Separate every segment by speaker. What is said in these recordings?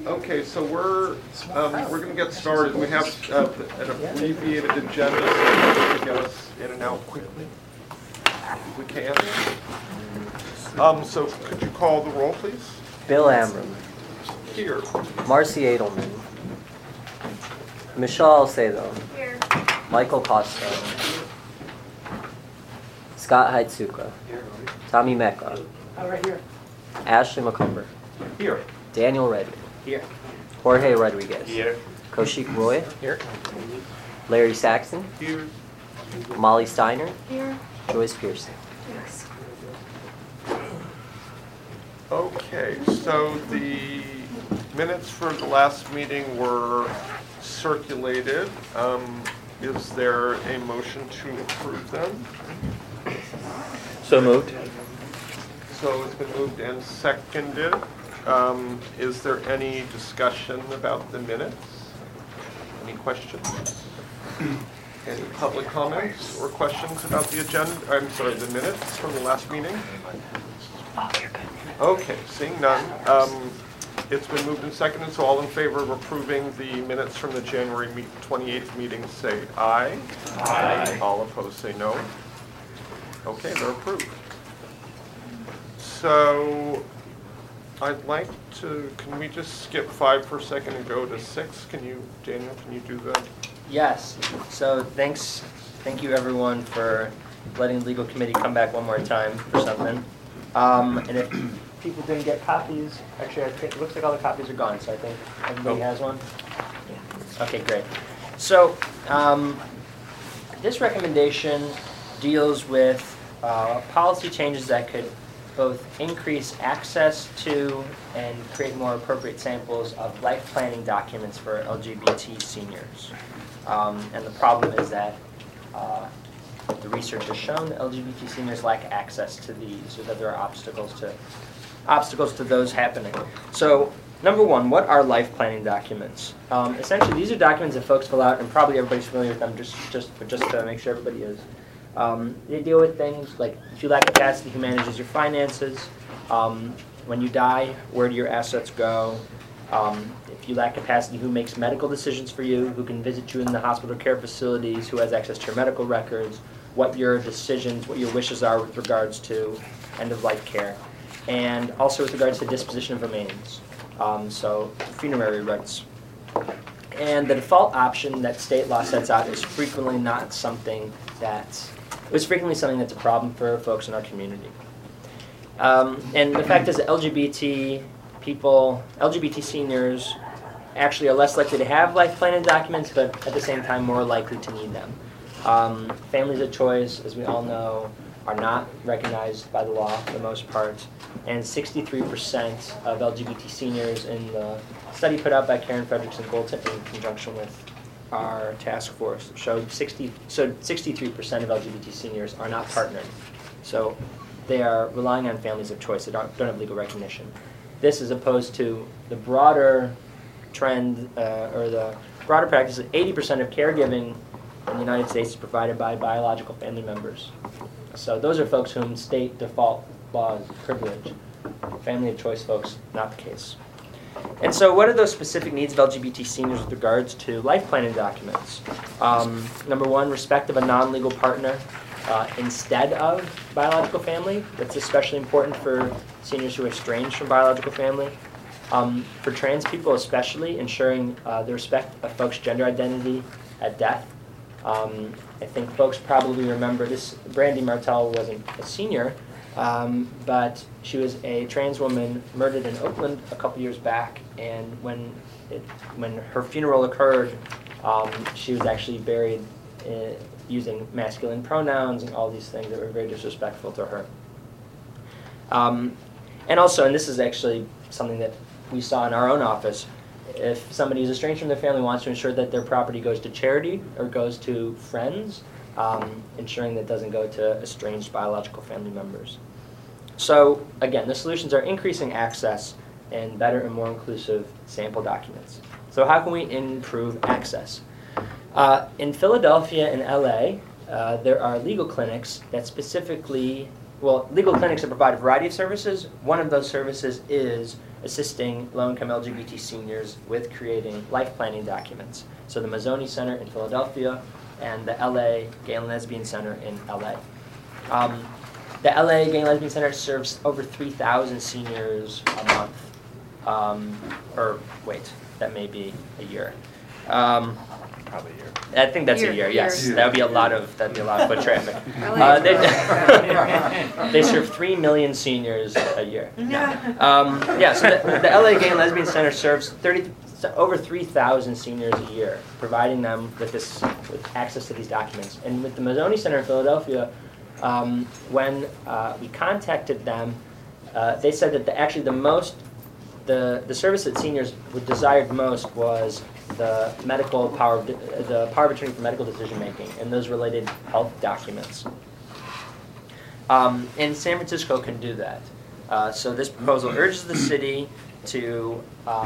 Speaker 1: Okay, so we're going to get started. We have an abbreviated agenda, so to get us in and out quickly, if we can. So could you call the roll, please?
Speaker 2: Bill Amram.
Speaker 1: Here.
Speaker 2: Marcy Edelman. Michelle Alcedo.
Speaker 3: Here.
Speaker 2: Michael Costa. Scott Heitsuka. Tommy Mecca.
Speaker 4: Right here.
Speaker 2: Ashley McCumber.
Speaker 1: Here.
Speaker 2: Daniel Redwood.
Speaker 4: Here.
Speaker 2: Jorge Rodriguez.
Speaker 4: Here.
Speaker 2: Kaushik Roy.
Speaker 4: Here.
Speaker 2: Larry Saxon.
Speaker 1: Here.
Speaker 2: Molly Steiner.
Speaker 3: Here.
Speaker 2: Joyce Pearson.
Speaker 3: Yes.
Speaker 1: Okay, so the minutes for the last meeting were circulated. Is there a motion to approve them?
Speaker 4: So moved.
Speaker 1: So it's been moved and seconded. Is there any discussion about the minutes? Any questions? Any public comments or questions about the agenda? I'm sorry, the minutes from the last meeting?
Speaker 2: Oh, you're good.
Speaker 1: Okay, seeing none. It's been moved and seconded, so all in favor of approving the minutes from the January 28th meeting say aye.
Speaker 4: Aye.
Speaker 1: All opposed say no. Okay, they're approved. So I'd like to, can we just skip 5 for a second and go to 6? Daniel, can you do that?
Speaker 4: Yes. So thank you everyone for letting the legal committee come back one more time for something. And if people didn't get copies, actually I think it looks like all the copies are gone, so I think everybody has one. Yeah. Okay, great. So this recommendation deals with policy changes that could both increase access to and create more appropriate samples of life planning documents for LGBT seniors. And the problem is that the research has shown that LGBT seniors lack access to these, or that there are obstacles to those happening. So, number one, what are life planning documents? Essentially, these are documents that folks fill out, and probably everybody's familiar with them, just to make sure everybody is. They deal with things like if you lack capacity, who manages your finances? When you die, where do your assets go? If you lack capacity, who makes medical decisions for you? Who can visit you in the hospital care facilities? Who has access to your medical records? What your decisions, what your wishes are with regards to end-of-life care. And also with regards to disposition of remains. So funerary rights. And the default option that state law sets out is frequently not something that's a problem for folks in our community. And the fact is that LGBT seniors actually are less likely to have life planning documents, but at the same time more likely to need them. Families of choice, as we all know, are not recognized by the law for the most part, and 63% of LGBT seniors in the study put out by Karen Fredrickson Bolton in conjunction with our task force showed 63% of LGBT seniors are not partnered. So they are relying on families of choice that don't have legal recognition. This is opposed to the broader trend or the broader practice that 80% of caregiving in the United States is provided by biological family members. So those are folks whom state default laws privilege. Family of choice folks, not the case. And so what are those specific needs of LGBT seniors with regards to life planning documents? Number one, respect of a non-legal partner instead of biological family. That's especially important for seniors who are estranged from biological family. For trans people especially, ensuring the respect of folks' gender identity at death. I think folks probably remember this. Brandy Martell wasn't a senior, but she was a trans woman murdered in Oakland a couple years back, and when her funeral occurred, she was actually buried using masculine pronouns and all these things that were very disrespectful to her. And also, and this is actually something that we saw in our own office, if somebody is estranged from their family wants to ensure that their property goes to charity or goes to friends, ensuring that it doesn't go to estranged biological family members. So again, the solutions are increasing access and better and more inclusive sample documents. So how can we improve access? In Philadelphia and LA, there are legal clinics that specifically, legal clinics that provide a variety of services. One of those services is assisting low-income LGBT seniors with creating life planning documents. So the Mazzoni Center in Philadelphia and the LA Gay and Lesbian Center in LA. The LA Gay and Lesbian Center serves over 3,000 seniors a month. Or wait, that may be a year.
Speaker 3: Probably a year.
Speaker 4: I think that's a
Speaker 5: Year,
Speaker 4: year.
Speaker 5: year.
Speaker 4: Yes, that would be a lot of foot traffic.
Speaker 5: LA is
Speaker 4: They serve 3 million seniors a year.
Speaker 5: Yeah.
Speaker 4: Yeah, so the LA Gay and Lesbian Center serves over 3,000 seniors a year, providing them with access to these documents. And with the Mazzoni Center in Philadelphia, when we contacted them, they said that the service that seniors would desired most was the power of attorney for medical decision making and those related health documents. And San Francisco can do that. So this proposal urges the city to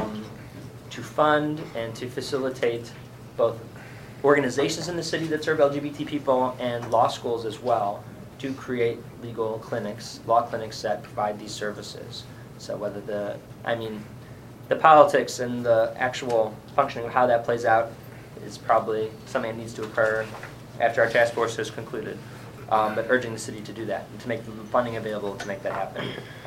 Speaker 4: fund and to facilitate both organizations in the city that serve LGBT people and law schools as well to create law clinics that provide these services. So whether the politics and the actual functioning of how that plays out is probably something that needs to occur after our task force has concluded. But urging the city to do that and to make the funding available to make that happen.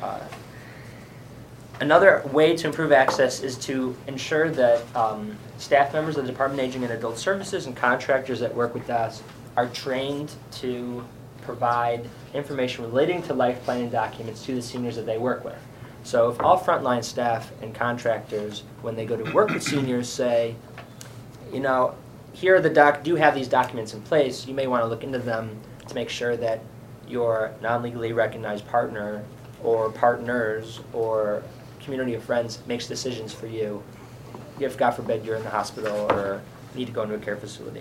Speaker 4: Another way to improve access is to ensure that staff members of the Department of Aging and Adult Services and contractors that work with us are trained to provide information relating to life planning documents to the seniors that they work with. So if all frontline staff and contractors, when they go to work with seniors, say, here are do you have these documents in place, you may want to look into them to make sure that your non-legally recognized partner or partners or community of friends makes decisions for you if, God forbid, you're in the hospital or need to go into a care facility.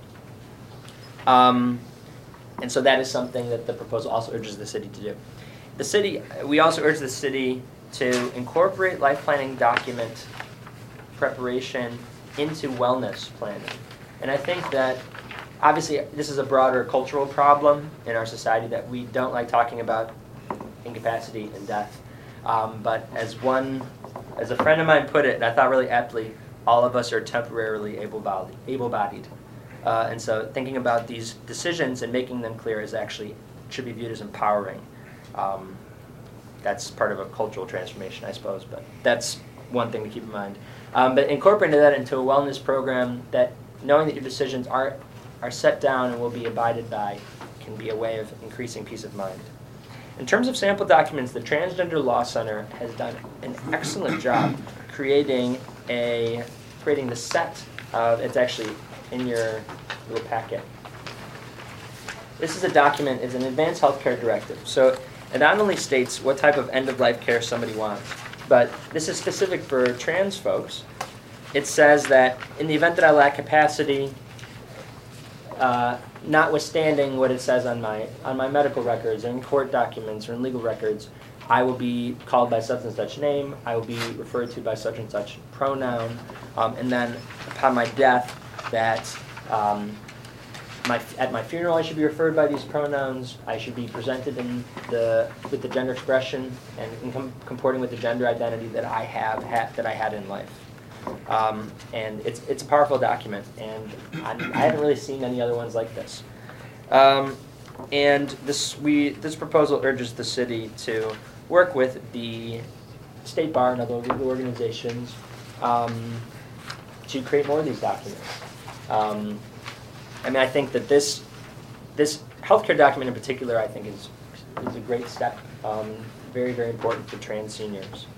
Speaker 4: And so that is something that the proposal also urges the city to do. We also urge the city to incorporate life planning document preparation into wellness planning. And I think that obviously this is a broader cultural problem in our society that we don't like talking about incapacity and death. But as a friend of mine put it, and I thought really aptly, all of us are temporarily able-bodied. And so thinking about these decisions and making them clear should be viewed as empowering. That's part of a cultural transformation, I suppose, but that's one thing to keep in mind. But incorporating that into a wellness program, that knowing that your decisions are set down and will be abided by can be a way of increasing peace of mind. In terms of sample documents, the Transgender Law Center has done an excellent job creating the set of, it's actually in your little packet. This is a document, it's an advanced healthcare directive. So it not only states what type of end-of-life care somebody wants, but this is specific for trans folks. It says that in the event that I lack capacity, notwithstanding what it says on my medical records or in court documents or in legal records, I will be called by such and such name, I will be referred to by such and such pronoun, and then upon my death, that at my funeral I should be referred by these pronouns, I should be presented with the gender expression and comporting with the gender identity that I had in life. And it's a powerful document, and I haven't really seen any other ones like this. And this proposal urges the city to work with the State Bar and other legal organizations to create more of these documents. I think that this healthcare document in particular, I think is a great step. Very, very important for trans seniors.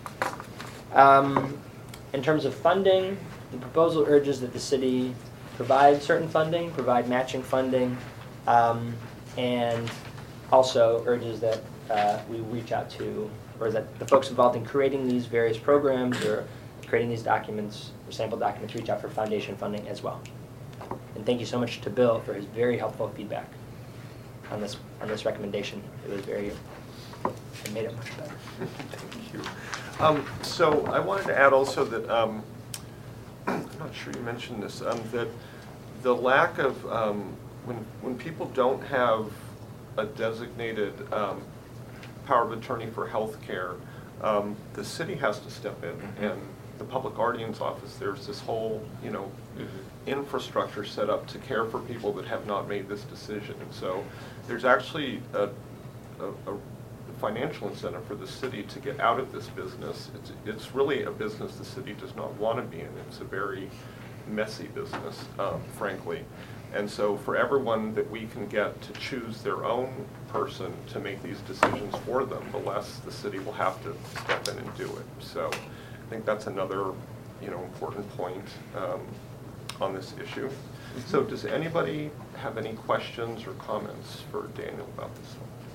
Speaker 4: In terms of funding, the proposal urges that the city provide certain funding, provide matching funding, and also urges that we reach out to, or that the folks involved in creating these various programs or creating these documents, or sample documents, reach out for foundation funding as well. And thank you so much to Bill for his very helpful feedback on this recommendation. It made it much better.
Speaker 1: Thank you. So I wanted to add also that, I'm not sure you mentioned this, that the lack of, when people don't have a designated power of attorney for health care, the city has to step in, and the public guardian's office, there's this whole, infrastructure set up to care for people that have not made this decision. And so there's actually a financial incentive for the city to get out of this business. It's really a business the city does not want to be in. It's a very messy business, frankly. And so for everyone that we can get to choose their own person to make these decisions for them, the less the city will have to step in and do it. So I think that's another, important point on this issue. So does anybody have any questions or comments for Daniel about this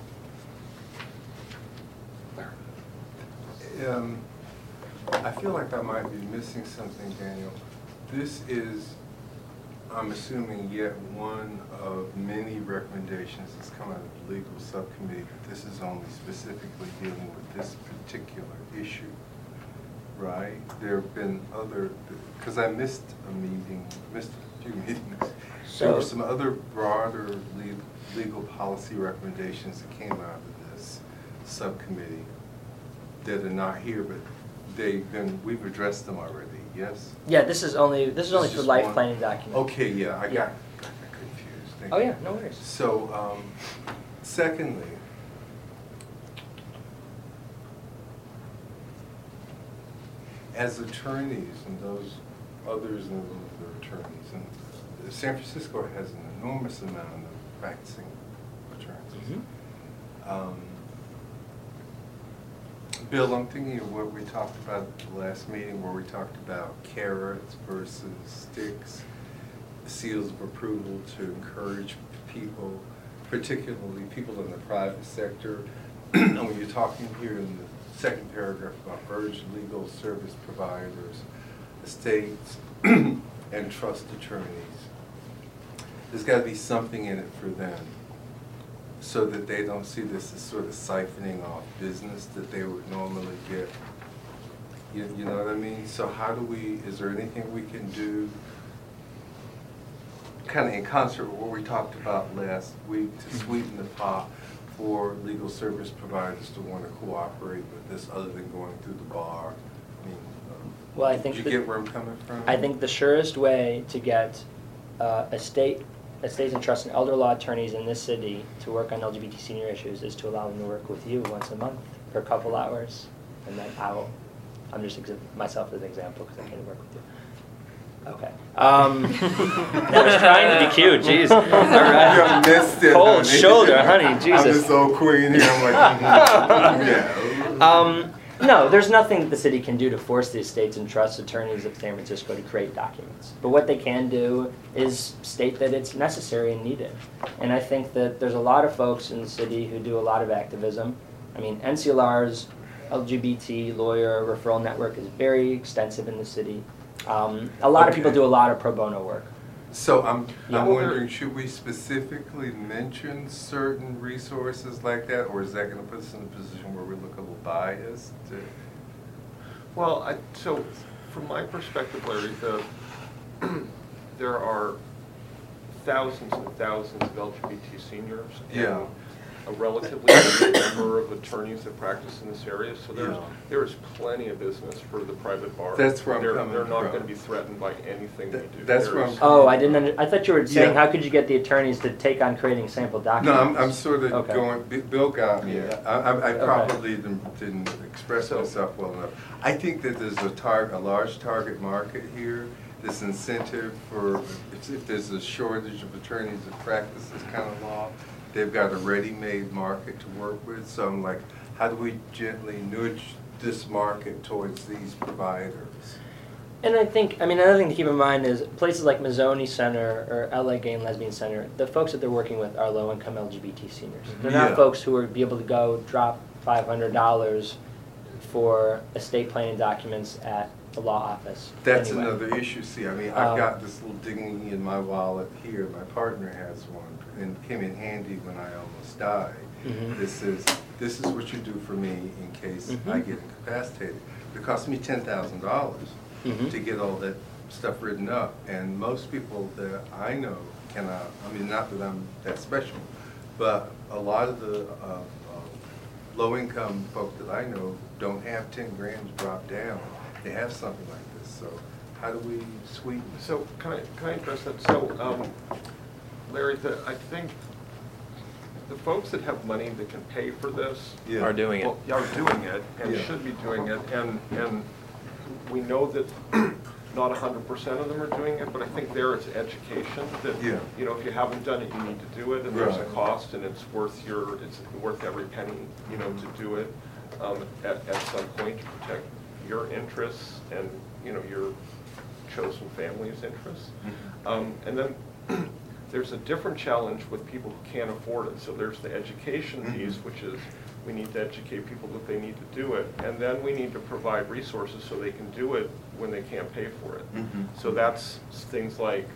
Speaker 1: one?
Speaker 5: I feel like I might be missing something, Daniel. This is, I'm assuming, yet one of many recommendations that's come out of the legal subcommittee, but this is only specifically dealing with this particular issue, right? There have been other, because I missed a few meetings. There were some other broader legal policy recommendations that came out of this subcommittee that are not here, but we've addressed them already, yes?
Speaker 4: Yeah, this is only for
Speaker 5: just
Speaker 4: life
Speaker 5: one.
Speaker 4: planning documents.
Speaker 5: Okay, yeah, I
Speaker 4: Yeah.
Speaker 5: got confused. Thank
Speaker 4: Oh
Speaker 5: you.
Speaker 4: yeah, no worries.
Speaker 5: So, secondly, as attorneys and those others in the attorneys, and San Francisco has an enormous amount of practicing attorneys. Bill, I'm thinking of what we talked about at the last meeting, where we talked about carrots versus sticks, seals of approval to encourage people, particularly people in the private sector. And when you're talking here in the second paragraph about urge legal service providers, estates, and trust attorneys, there's got to be something in it for them, so that they don't see this as sort of siphoning off business that they would normally get. You know what I mean? So how do we, is there anything we can do kind of in concert with what we talked about last week to sweeten the pot for legal service providers to want to cooperate with this other than going through the bar? I mean,
Speaker 4: Well, I think
Speaker 5: did you get where I'm coming from?
Speaker 4: I think the surest way to get estates and trust and elder law attorneys in this city to work on LGBT senior issues is to allow them to work with you once a month for a couple hours, and then I'm just myself as an example because I can't work with you. Okay. I was trying to be cute. Jeez. All right.
Speaker 5: You missed it,
Speaker 4: Cold
Speaker 5: honey.
Speaker 4: shoulder, honey. Jesus.
Speaker 5: I'm this old queen here. I'm like, yeah.
Speaker 4: No, there's nothing that the city can do to force the estates and trust attorneys of San Francisco to create documents. But what they can do is state that it's necessary and needed. And I think that there's a lot of folks in the city who do a lot of activism. I mean, NCLR's LGBT lawyer referral network is very extensive in the city. A lot of people do a lot of pro bono work.
Speaker 5: So I'm
Speaker 1: Yeah.
Speaker 5: wondering, should we specifically mention certain resources like that, or is that going to put us in a position where we look a little biased?
Speaker 1: Well, so from my perspective, Larry, there are thousands and thousands of LGBT seniors.
Speaker 5: Yeah.
Speaker 1: And a relatively limited number of attorneys that practice in this area, so
Speaker 5: Yeah.
Speaker 1: there is plenty of business for the private bar.
Speaker 5: That's where I'm
Speaker 1: They're
Speaker 5: coming
Speaker 1: not
Speaker 5: from.
Speaker 1: going to be threatened by anything we do.
Speaker 5: That's where
Speaker 1: There's-
Speaker 5: I'm
Speaker 4: Oh, I didn't. I thought you were saying,
Speaker 5: Yeah.
Speaker 4: how could you get the attorneys to take on creating sample
Speaker 5: No,
Speaker 4: documents?
Speaker 5: I'm sort of
Speaker 4: Okay.
Speaker 5: going, Bill got me.
Speaker 1: Yeah.
Speaker 5: I
Speaker 4: Okay.
Speaker 5: probably didn't express
Speaker 1: So-
Speaker 5: myself well enough. I think that there's a large target market here. This incentive for, if there's a shortage of attorneys that practice this kind of law, they've got a ready-made market to work with. So I'm like, how do we gently nudge this market towards these providers?
Speaker 4: And I think, another thing to keep in mind is places like Mazzoni Center or LA Gay and Lesbian Center, the folks that they're working with are low-income LGBT seniors. They're not
Speaker 5: Yeah.
Speaker 4: folks who are be able to go drop $500 for estate planning documents at the law office.
Speaker 5: That's
Speaker 4: anyway.
Speaker 5: another issue. See, I've got this little dinghy in my wallet here. My partner has one, and it came in handy when I almost died.
Speaker 4: Mhm.
Speaker 5: This is what you do for me in case I get incapacitated. It cost me $10,000
Speaker 4: Mhm.
Speaker 5: to get all that stuff written up, and most people that I know cannot. Not that I'm that special, but a lot of the low-income folk that I know don't have 10 grams dropped down. They have something like this, so how do we sweeten?
Speaker 1: So can I address that? So, Larry, I think the folks that have money that can pay for this
Speaker 5: Yeah.
Speaker 3: Are doing it.
Speaker 1: well, are doing it and
Speaker 5: Yeah.
Speaker 1: should be doing it, and we know that not 100% of them are doing it, but I think there it's education that,
Speaker 5: Yeah.
Speaker 1: you know, if you haven't done it, you need to do it, and there's a
Speaker 5: Right.
Speaker 1: cost, and it's worth every penny, you know, to do it at some point to protect your interests and, you know, your chosen family's interests. And then there's a different challenge with people who can't afford it. So there's the education piece, which is we need to educate people that they need to do it. And then we need to provide resources so they can do it when they can't pay for it. So that's things like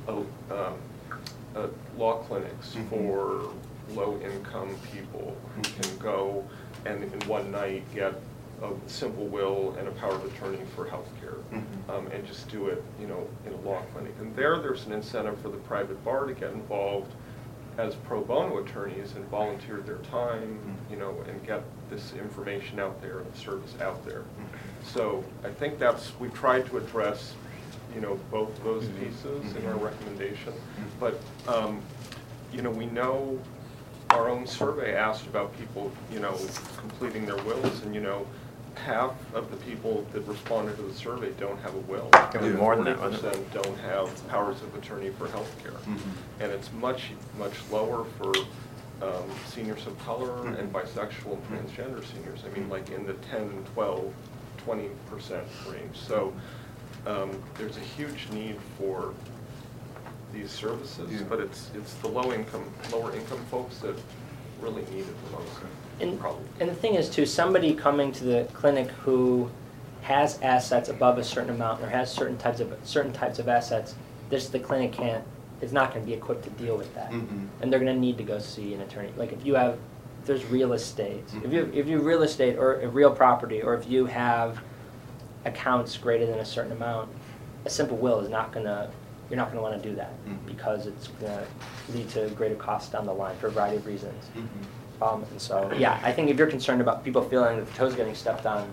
Speaker 1: law clinics for low-income people who can go and in one night get a simple will and a power of attorney for healthcare, and just do it, you know, in a law clinic. And there's an incentive for the private bar to get involved as pro bono attorneys and volunteer their time, you know, and get this information out there and the service out there. So I think we've tried to address, you know, both of those pieces in our recommendation. But, you know, we know our own survey asked about people, you know, completing their wills, and, you know, half of the people that responded to the survey don't have a will.
Speaker 3: It was more than that, wasn't it?
Speaker 1: 40% don't have powers of attorney for healthcare. And it's much, much lower for seniors of color and bisexual and transgender seniors. I mean, like in the 10, 12, 20% range. So there's a huge need for these services, but it's the lower income folks that really need it the most.
Speaker 4: And the thing is too, somebody coming to the clinic who has assets above a certain amount or has certain types of assets, the clinic is not going to be equipped to deal with that, and they're going to need to go see an attorney. Like if there's real estate, if you have real estate or a real property, or if you have accounts greater than a certain amount, a simple will is not going to. You're not going to want to do that because it's going to lead to greater costs down the line for a variety of reasons. And so, yeah, I think if you're concerned about people feeling that the toes getting stepped on,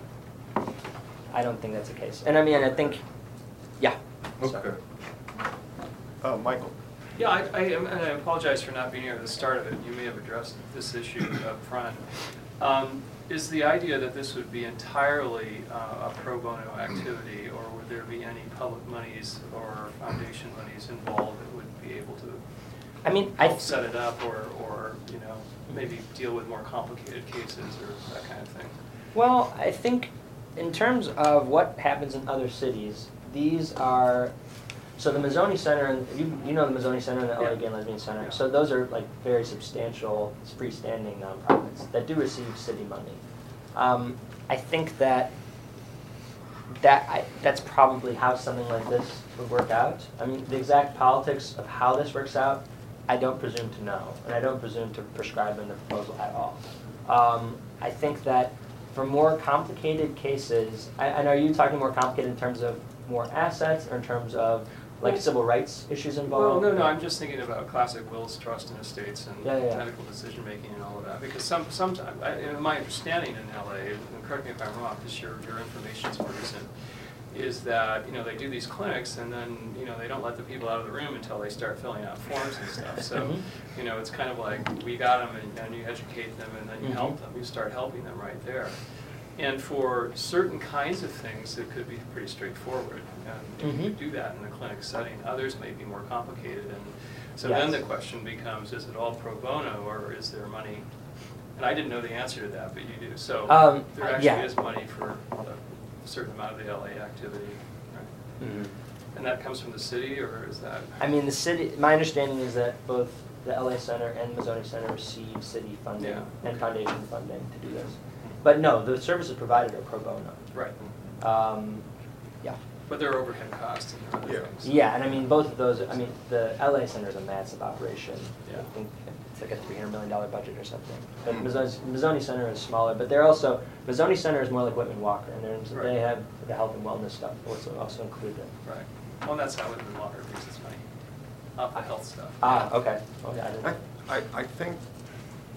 Speaker 4: I don't think that's the case. And I mean, I think, yeah.
Speaker 5: Okay.
Speaker 1: Michael.
Speaker 6: Yeah, I apologize for not being here at the start of it. You may have addressed this issue up front. Is the idea that this would be entirely a pro bono activity, or would there be any public monies or foundation monies involved that would be able to help set it up, or you know, maybe deal with more complicated cases or that kind of thing?
Speaker 4: Well, I think in terms of what happens in other cities, these are, so the Mazzoni Center, and you know the Mazzoni Center and the LA Gay and Lesbian Center,
Speaker 6: Yeah.
Speaker 4: so those are like very substantial freestanding nonprofits that do receive city money. I think that's probably how something like this would work out. I mean, the exact politics of how this works out, I don't presume to know, and I don't presume to prescribe in the proposal at all. I think that for more complicated cases, and are you talking more complicated in terms of more assets or in terms of like civil rights issues involved?
Speaker 6: Well, no, I'm just thinking about classic wills, trust, and estates, and
Speaker 4: Yeah.
Speaker 6: medical decision-making and all of that. Because sometimes, my understanding in LA, and correct me if I'm wrong, because your information is more recent, is that, you know, they do these clinics and then, you know, they don't let the people out of the room until they start filling out forms and stuff. So, you know, it's kind of like, we got them and you educate them and then you help them. You start helping them right there. And for certain kinds of things, it could be pretty straightforward. And you do that in a clinic setting. Others may be more complicated. And so then the question becomes, is it all pro bono, or is there money? And I didn't know the answer to that, but you do. So there actually is money for a certain amount of the LA activity, right? And that comes from the city, or is that?
Speaker 4: I mean, the city, my understanding is that both the LA Center and Mazzoni Center receive city funding and foundation funding to do this. But no, the services provided are pro bono.
Speaker 6: Right.
Speaker 4: Yeah.
Speaker 6: But there are overhead costs and other things.
Speaker 4: Yeah, and I mean, both of those, I mean, the LA Center is a massive operation.
Speaker 6: Yeah.
Speaker 4: I think it's like a $300 million budget or something. But Mazzoni Center is smaller, but they're also, Mazzoni Center is more like Whitman Walker, and they have the health and wellness stuff also included.
Speaker 6: Right. Well, that's how Whitman Walker makes its money, off the health stuff.
Speaker 4: Okay. Okay.
Speaker 1: I think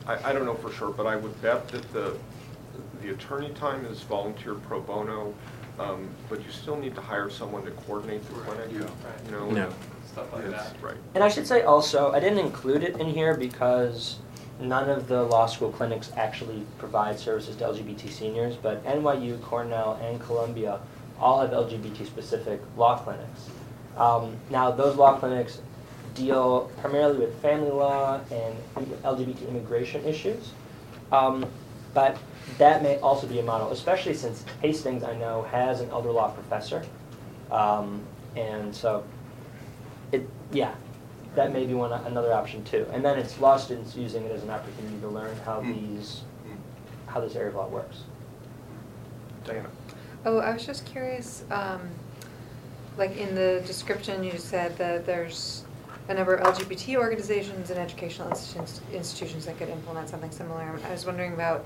Speaker 1: I don't know for sure, but I would bet that the attorney time is volunteer pro bono, but you still need to hire someone to coordinate the clinic,
Speaker 5: Yeah.
Speaker 1: you know?
Speaker 2: Yeah.
Speaker 6: Stuff like
Speaker 1: It's-
Speaker 6: that.
Speaker 1: Right.
Speaker 4: And I should say also, I didn't include it in here because none of the law school clinics actually provide services to LGBT seniors, but NYU, Cornell, and Columbia all have LGBT-specific law clinics. Now, those law clinics deal primarily with family law and LGBT immigration issues, but that may also be a model, especially since Hastings, I know, has an elder law professor, and so yeah, that may be another option too. And then it's law students using it as an opportunity to learn how how this area of law works.
Speaker 1: Diana?
Speaker 7: Oh, I was just curious, like in the description you said that there's a number of LGBT organizations and educational institutions that could implement something similar. I was wondering about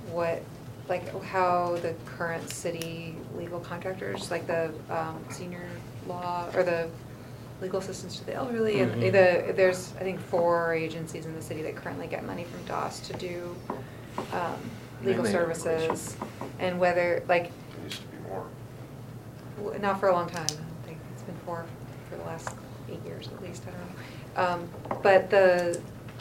Speaker 7: how the current city legal contractors, like the senior law or the legal assistance to the elderly, and there's I think 4 agencies in the city that currently get money from DOS to do legal services, and whether
Speaker 1: There used to be more.
Speaker 7: not for a long time. I don't think it's been 4 for the last 8 years at least. I don't know. But the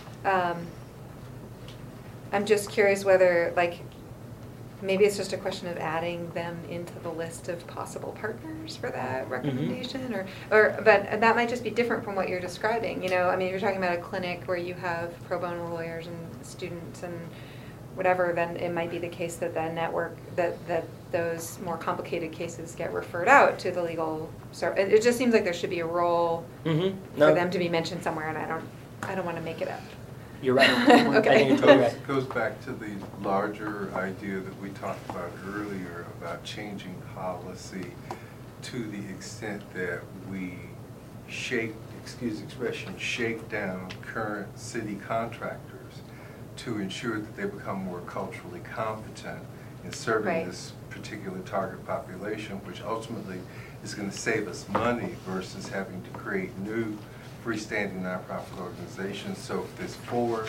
Speaker 7: I'm just curious whether maybe it's just a question of adding them into the list of possible partners for that recommendation, but that might just be different from what you're describing. I mean, if you're talking about a clinic where you have pro bono lawyers and students and whatever, then it might be the case that the network, that those more complicated cases get referred out to the legal service. It just seems like there should be a role for them to be mentioned somewhere, and I don't want to make it up.
Speaker 4: You're right.
Speaker 7: Okay.
Speaker 4: I think you're totally right.
Speaker 5: Goes back to the larger idea that we talked about earlier about changing policy to the extent that we shake down current city contractors to ensure that they become more culturally competent in serving
Speaker 7: Right.
Speaker 5: this particular target population, which ultimately is going to save us money versus having to create new freestanding nonprofit organizations. So if there's 4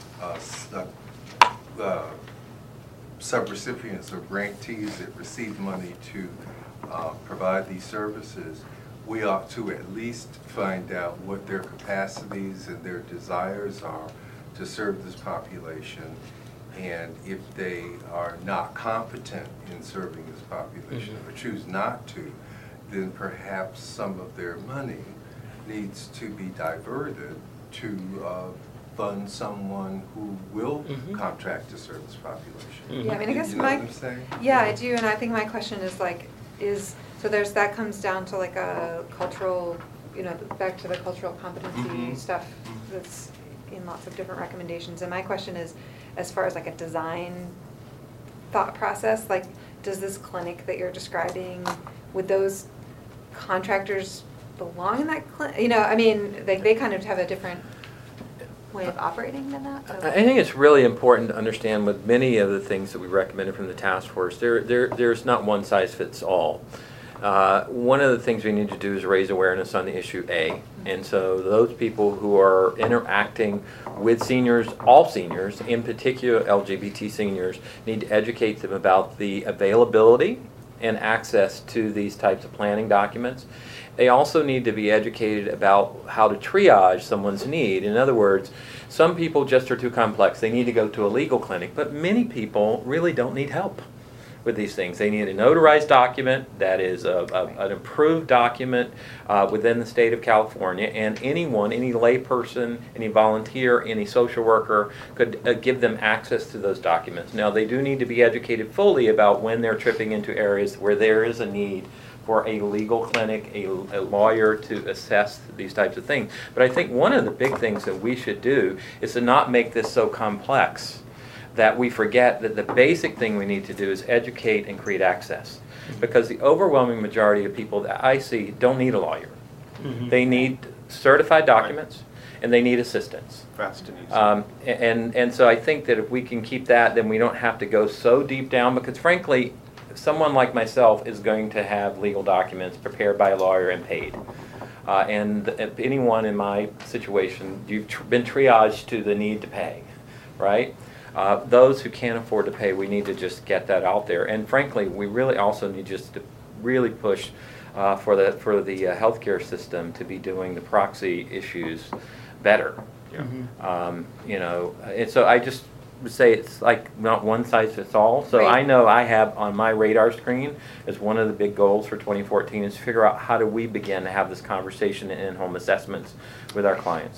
Speaker 5: subrecipients or grantees that receive money to provide these services, we ought to at least find out what their capacities and their desires are to serve this population. And if they are not competent in serving this population or choose not to, then perhaps some of their money needs to be diverted to fund someone who will contract to serve this population.
Speaker 7: Yeah, I mean, I guess
Speaker 5: you know what I'm saying?
Speaker 7: Yeah, I do, and I think my question is so that comes down to a cultural, back to the cultural competency stuff that's in lots of different recommendations. And my question is, as far as a design thought process, does this clinic that you're describing, would those contractors belong in that clinic? I mean, they kind of have a different way of operating than that. So.
Speaker 8: I think it's really important to understand with many of the things that we recommended from the task force, there's not one size fits all. One of the things we need to do is raise awareness on the issue A. And so those people who are interacting with seniors, all seniors, in particular LGBT seniors, need to educate them about the availability and access to these types of planning documents. They also need to be educated about how to triage someone's need. In other words, some people just are too complex. They need to go to a legal clinic, but many people really don't need help with these things. They need a notarized document that is an approved document within the state of California, and anyone, any layperson, any volunteer, any social worker could give them access to those documents. Now, they do need to be educated fully about when they're tripping into areas where there is a need for a legal clinic, a lawyer to assess these types of things. But I think one of the big things that we should do is to not make this so complex that we forget that the basic thing we need to do is educate and create access. Because the overwhelming majority of people that I see don't need a lawyer. They need certified documents and they need assistance.
Speaker 1: Fast and easy.
Speaker 8: And so I think that if we can keep that, then we don't have to go so deep down, because frankly, someone like myself is going to have legal documents prepared by a lawyer and paid. And if anyone in my situation, you've been triaged to the need to pay right? Those who can't afford to pay, we need to just get that out there. And frankly, we really also need just to really push for the healthcare system to be doing the proxy issues better.
Speaker 1: Yeah.
Speaker 8: You know, and so I just would say it's like not one size fits all. So
Speaker 7: Right.
Speaker 8: I know I have on my radar screen as one of the big goals for 2014 is to figure out how do we begin to have this conversation in in-home assessments with our clients.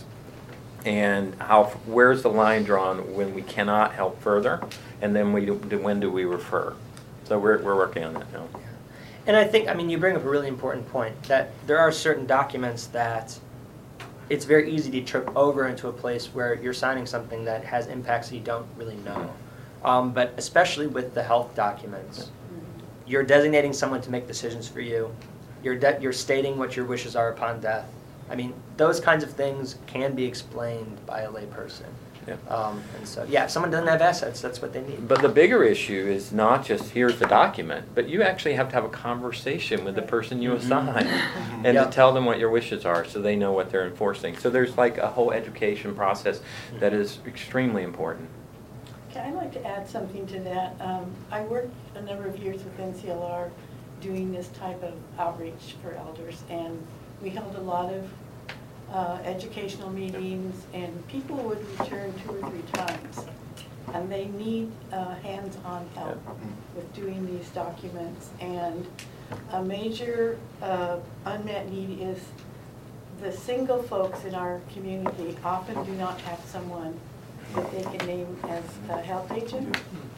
Speaker 8: And where's the line drawn when we cannot help further, and then when do we refer? So we're working on that now.
Speaker 4: And I think, I mean, you bring up a really important point, that there are certain documents that it's very easy to trip over into a place where you're signing something that has impacts that you don't really know. But especially with the health documents, you're designating someone to make decisions for you. You're stating what your wishes are upon death. I mean, those kinds of things can be explained by a layperson.
Speaker 8: Yeah.
Speaker 4: And so, yeah, if someone doesn't have assets, that's what they need.
Speaker 8: But the bigger issue is not just here's the document, but you actually have to have a conversation with the person you assign and
Speaker 4: Yeah.
Speaker 8: to tell them what your wishes are so they know what they're enforcing. So there's like a whole education process that is extremely important.
Speaker 9: Okay, I'd like to add something to that. I worked a number of years with NCLR doing this type of outreach for elders, and we held a lot of educational meetings, and people would return 2 or 3 times. And they need hands-on help with doing these documents. And a major unmet need is the single folks in our community often do not have someone that they can name as a health agent.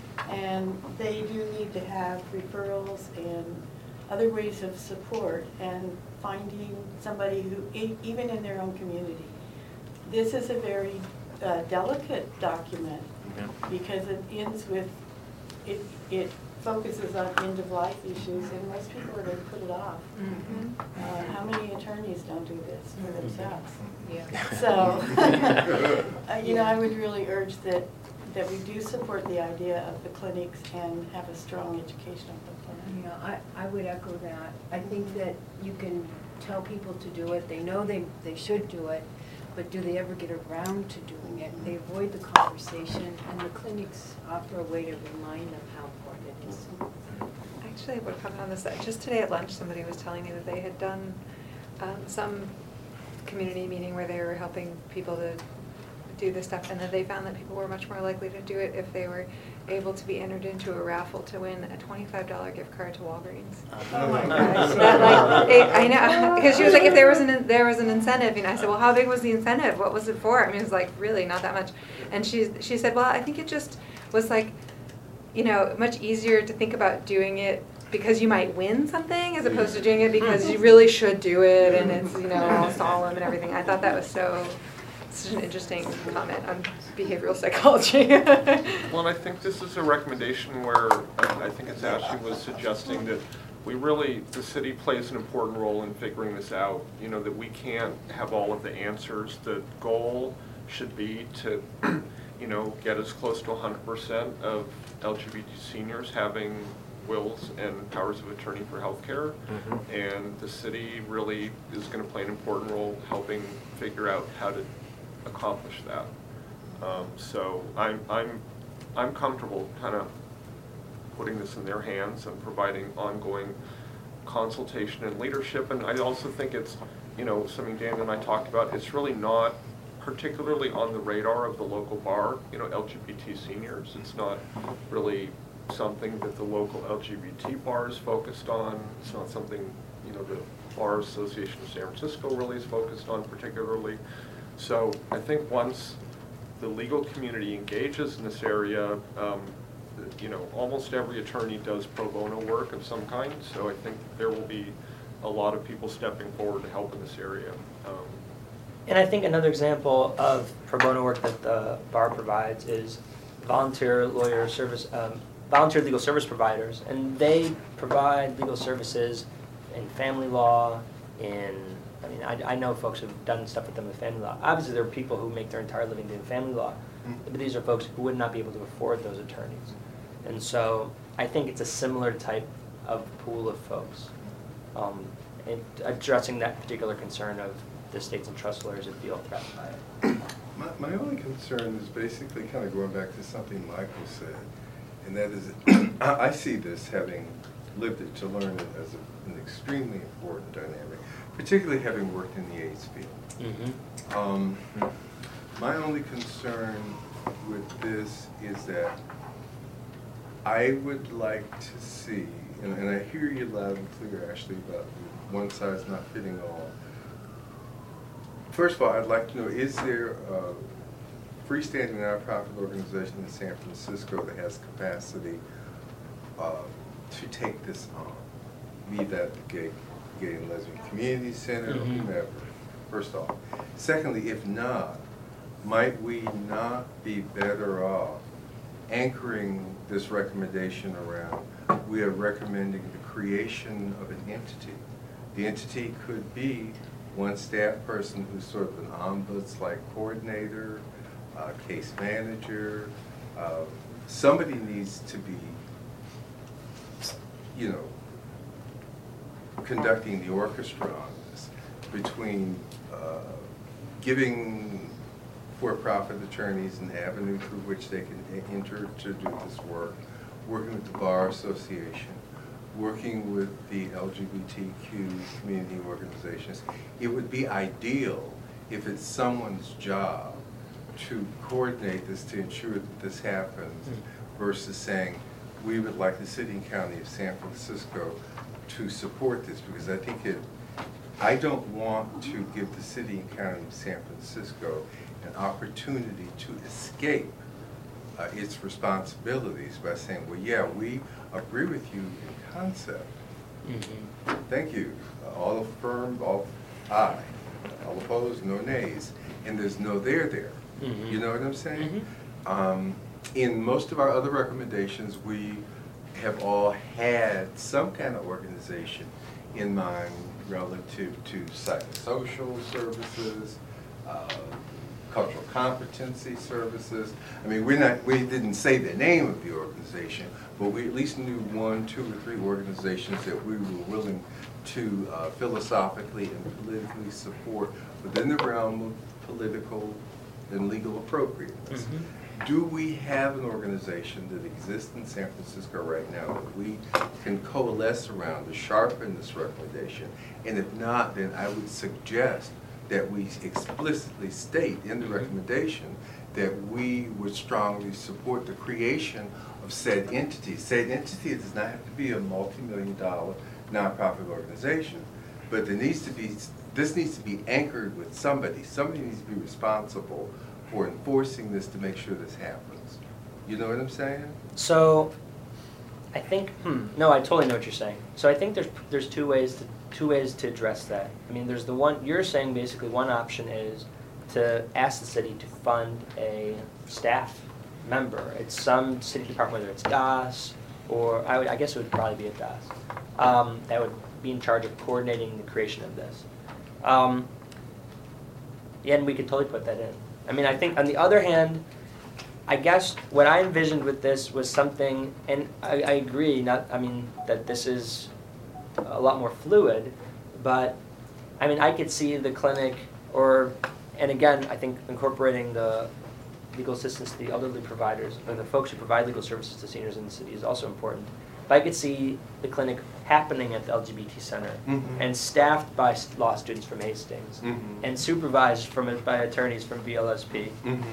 Speaker 9: And they do need to have referrals and other ways of support and finding somebody who, even in their own community. This is a very delicate document because it ends with, it focuses on end-of-life issues, and most people are going to put it off. How many attorneys don't do this for themselves?
Speaker 7: Yeah.
Speaker 9: So, you know, I would really urge that we do support the idea of the clinics and have a strong educational component.
Speaker 10: Yeah, I would echo that. I think that you can tell people to do it, they know they should do it, but do they ever get around to doing it? They avoid the conversation, and the clinics offer a way to remind them how important it is.
Speaker 7: Actually, I would have come on this, just today at lunch, somebody was telling me that they had done some community meeting where they were helping people to do this stuff, and that they found that people were much more likely to do it if they were able to be entered into a raffle to win a $25 gift card to Walgreens.
Speaker 9: Oh my
Speaker 7: Gosh,
Speaker 9: gosh.
Speaker 7: that, like, I know, because she was like, if there was an incentive, you know, I said, well, how big was the incentive? What was it for? I mean, it was like, really, not that much. And she said, well, I think it just was like, you know, much easier to think about doing it because you might win something as opposed to doing it because you really should do it and it's, you know, all solemn and everything. I thought that was such an interesting comment on behavioral psychology.
Speaker 1: Well, and I think this is a recommendation where I think it's Ashley was suggesting that the city plays an important role in figuring this out. You know, that we can't have all of the answers. The goal should be to, you know, get as close to 100% of LGBT seniors having wills and powers of attorney for healthcare, and the city really is going to play an important role helping figure out how to accomplish that. So I'm comfortable kind of putting this in their hands and providing ongoing consultation and leadership. And I also think it's, you know, something Dan and I talked about, it's really not particularly on the radar of the local bar, you know, LGBT seniors. It's not really something that the local LGBT bar is focused on. It's not something, you know, the Bar Association of San Francisco really is focused on particularly. So I think once the legal community engages in this area, you know, almost every attorney does pro bono work of some kind. So I think there will be a lot of people stepping forward to help in this area.
Speaker 4: And I think another example of pro bono work that the bar provides is volunteer legal service providers, and they provide legal services in family law, I know folks who've done stuff with them with family law. Obviously, there are people who make their entire living doing family law, but these are folks who would not be able to afford those attorneys. And so I think it's a similar type of pool of folks, in addressing that particular concern of the states and trust lawyers that feel threatened by it.
Speaker 5: My only concern is basically kind of going back to something Michael said, and that is, I see this, having lived it to learn it, as an extremely important dynamic, particularly having worked in the AIDS field. My only concern with this is that I would like to see, and I hear you loud and clear, Ashley, about one size not fitting all. First of all, I'd like to know, is there a freestanding nonprofit organization in San Francisco that has capacity to take this on? Be that the Gay and Lesbian Community Center, or whomever, first off. Secondly, if not, might we not be better off anchoring this recommendation around, we are recommending the creation of an entity. The entity could be one staff person who's sort of an ombuds-like coordinator, case manager. Somebody needs to be, you know, conducting the orchestra on this, between giving for-profit attorneys an avenue through which they can enter to do this work, working with the Bar Association, working with the LGBTQ community organizations. It would be ideal if it's someone's job to coordinate this, to ensure that this happens, versus saying, we would like the city and county of San Francisco to support this, because I think I don't want to give the city and county of San Francisco an opportunity to escape its responsibilities by saying, well, yeah, we agree with you in concept. Thank you. All affirmed, all aye. All opposed, no nays. And there's no there. You know what I'm saying? In most of our other recommendations, we have all had some kind of organization in mind relative to psychosocial services, cultural competency services. I mean, we didn't say the name of the organization, but we at least knew 1, 2, or 3 organizations that we were willing to philosophically and politically support within the realm of political and legal appropriateness. Do we have an organization that exists in San Francisco right now that we can coalesce around to sharpen this recommendation? And if not, then I would suggest that we explicitly state in the recommendation that we would strongly support the creation of said entity. Said entity does not have to be a multi-million-dollar nonprofit organization, but there needs to be, this needs to be anchored with somebody. Somebody needs to be responsible for enforcing this to make sure this happens. You know what I'm saying?
Speaker 4: So, I think, no, I totally know what you're saying. So I think there's two ways to address that. I mean, there's the one, you're saying basically one option is to ask the city to fund a staff member. It's some city department, whether it's DAS, or I guess it would probably be a DAS, that would be in charge of coordinating the creation of this. Yeah, and we could totally put that in. I mean, I think on the other hand, I guess what I envisioned with this was something, and I agree, that this is a lot more fluid, but I mean, I could see the clinic, and again, I think incorporating the legal assistance to the elderly providers, or the folks who provide legal services to seniors in the city is also important. But I could see the clinic happening at the LGBT Center, and staffed by law students from Hastings, and supervised by attorneys from BLSP,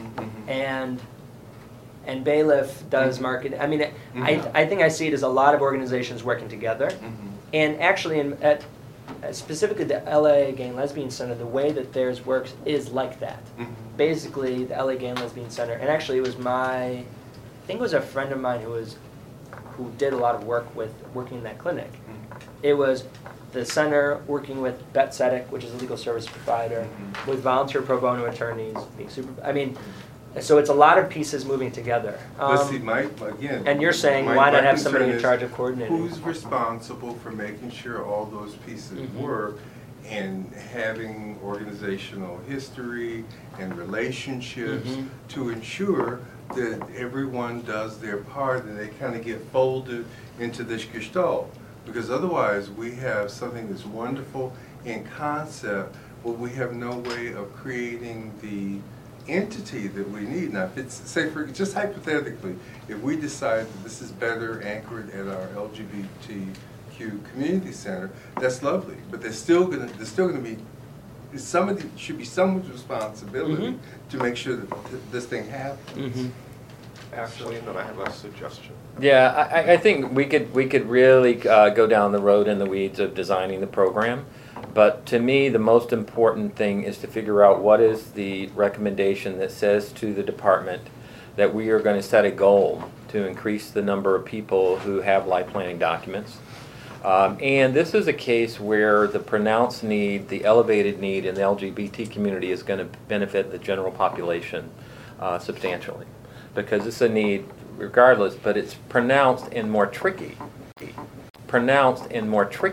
Speaker 4: and Bailiff does marketing. I mean, I think I see it as a lot of organizations working together, and actually specifically the LA Gay and Lesbian Center, the way that theirs works is like that. Basically, the LA Gay and Lesbian Center, and actually it was I think it was a friend of mine who did a lot of work working in that clinic. It was the center working with Bet Sedek, which is a legal service provider, with volunteer pro bono attorneys, so it's a lot of pieces moving together.
Speaker 5: But see, again,
Speaker 4: and you're saying, why not have somebody in charge of coordinating?
Speaker 5: Who's responsible for making sure all those pieces work, and having organizational history and relationships to ensure that everyone does their part and they kind of get folded into this gestalt? Because otherwise we have something that's wonderful in concept, but we have no way of creating the entity that we need. Now, if it's, say, for just hypothetically, if we decide that this is better anchored at our LGBTQ community center, that's lovely. But there's still gonna be should be someone's responsibility to make sure that this thing happens.
Speaker 1: Actually, and then I have a suggestion.
Speaker 8: Yeah, I think we could really go down the road in the weeds of designing the program. But to me, the most important thing is to figure out what is the recommendation that says to the department that we are going to set a goal to increase the number of people who have life planning documents. And this is a case where the pronounced need, the elevated need in the LGBT community is going to benefit the general population substantially. Because it's a need regardless, but it's pronounced and more tricky.